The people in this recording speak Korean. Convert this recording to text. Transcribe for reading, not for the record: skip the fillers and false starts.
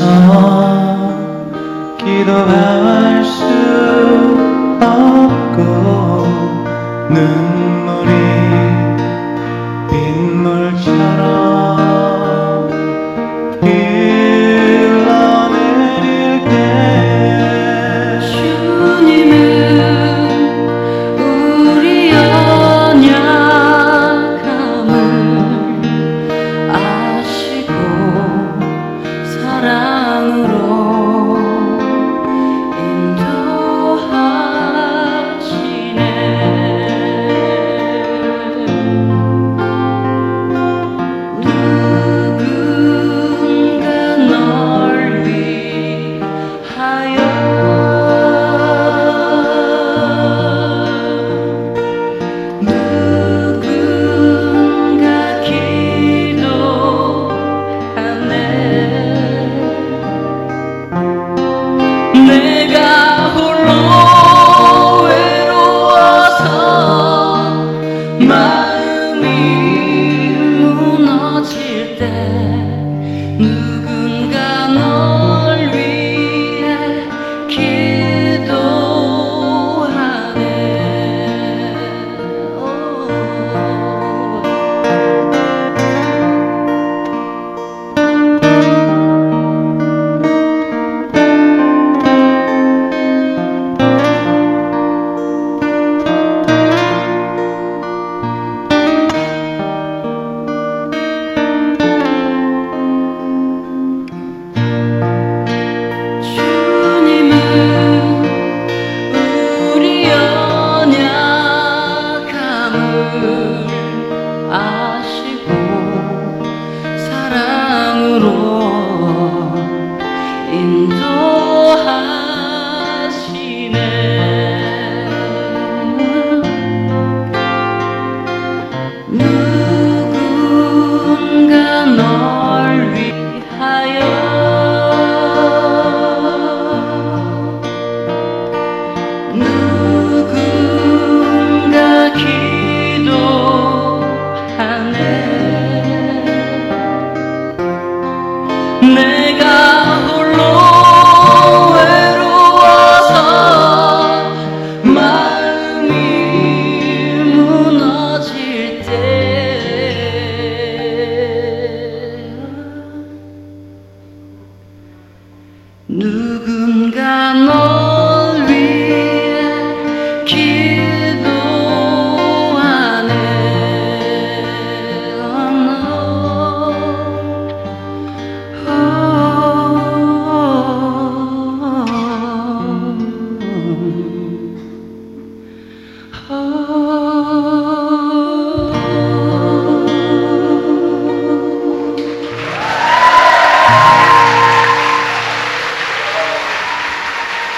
기도할 수 없고 눈물이 빗물처럼 흘러내릴 때 주님은 우리 연약함을 아시고 사랑으로 내가 홀로 외로워서 마음이 무너질 때 누군가 널 위해 기도하네. 아시고 사랑으로 인도하시네. 누군가 널 위하여 누군가 내가 홀로 외로워서 마음이 무너질 때 누군가 너